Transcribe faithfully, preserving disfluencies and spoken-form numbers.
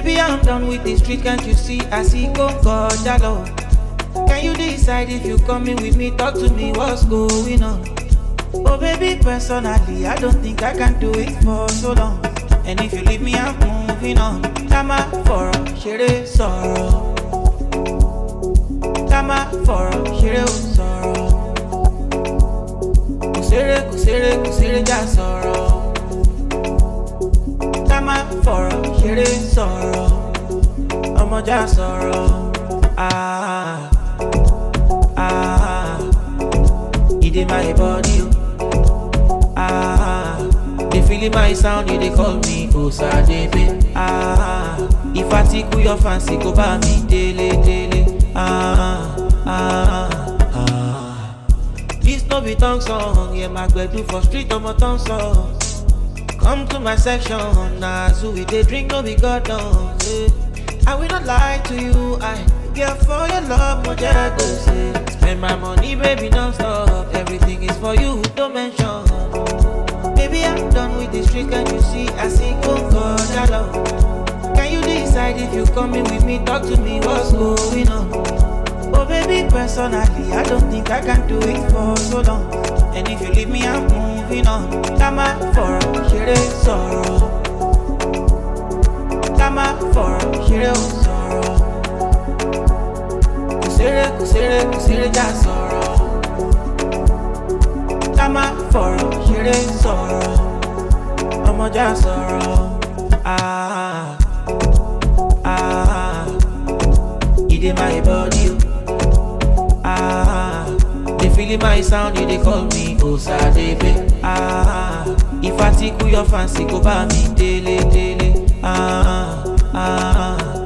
Baby, I'm done with the street, can't you see? I see go go jalo. Can you decide if you coming with me? Talk to me, what's going on? Oh baby, personally, I don't think I can do it for so long. And if you leave me, I'm moving on. Tama for a shire sorrow. Tama for a shire sorrow. Kusere, kusere, kusere, ja sorrow. Tama for a shire sorrow. Omo ja sorrow. Ah, ah, it in my body. Ah, they feeling my sound, you they call me Osadebe. Ah, if I tickle your fancy, go by me daily, daily. Ah, ah, ah. This no be tongue song, yeah, my do for street on my tongue song. Come to my section, nah, so we they drink, no be God done. Yeah. I will not lie to you, I girl for your love, my jago say. Spend my money, baby, non-stop. Everything is for you, don't mention. Baby, I'm done with the street, can't you see? I see go go jalo. Can you decide if you coming with me? Talk to me, what's going on? Oh baby, personally, I don't think I can do it for so long. And if you leave me, I'm moving on. Tama for a shire sorrow. Tama for a shire sorrow. Kusere, kusere, kusere, ja sorrow. Tama for a shire sorrow. Omo ja sorrow. Ah, ah, it in my body. Ah, they feeling my sound, you they call me Osadebe. Ah, if I tickle your fancy, go by me daily, daily. Ah, ah.